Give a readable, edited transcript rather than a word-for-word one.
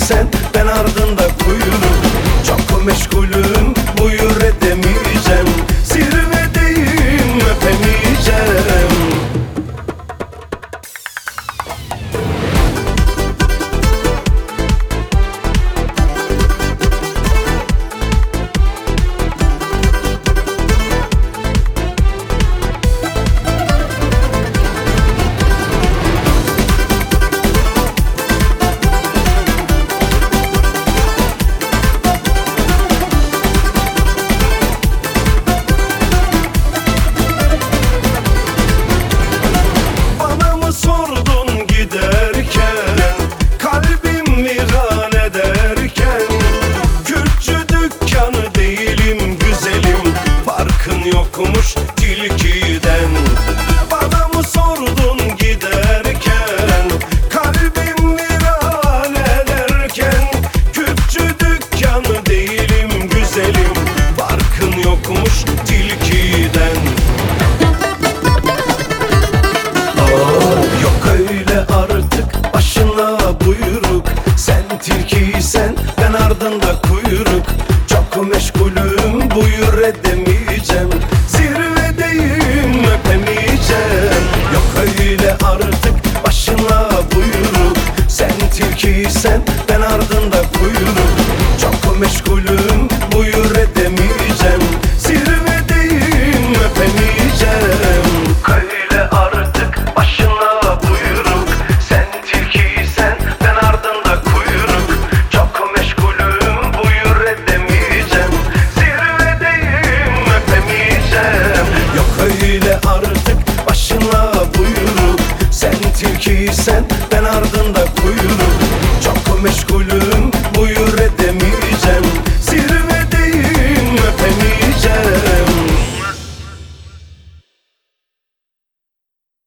sen, ben ardında kuyruk. Çok meşgulüm, buyur edemeyeceğim. Zirvedeyim, öpemeyeceğim. Sordun giderken, kalbim viran ederken, Kürtçü dükkanı değilim güzelim, farkın yokmuş tilkiden. Bana mı sordun giderken, kalbim viran ederken, Kürtçü dükkanı değilim güzelim, farkın yokmuş tilkiden. Yok öyle artık başına buyruk. Sen tilkiysen, ben ardında kuyruk. Çok meşgulüm, buyur edemeyeceğim. Zirvedeyim, öpemeyeceğim. Yok öyle artık başına buyruk. Sen tilkiysen,